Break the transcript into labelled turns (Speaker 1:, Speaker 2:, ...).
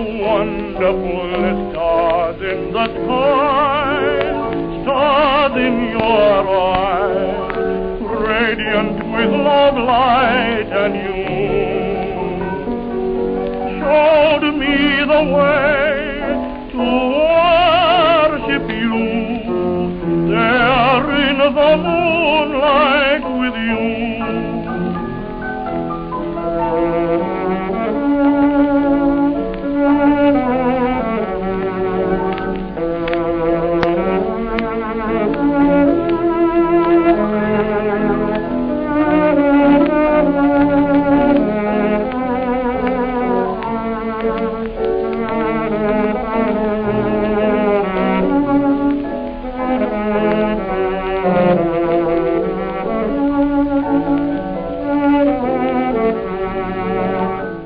Speaker 1: wonderful stars in the sky, stars in your eyes, radiant with love, light, and you showed me the way to worship you there in the moonlight with you.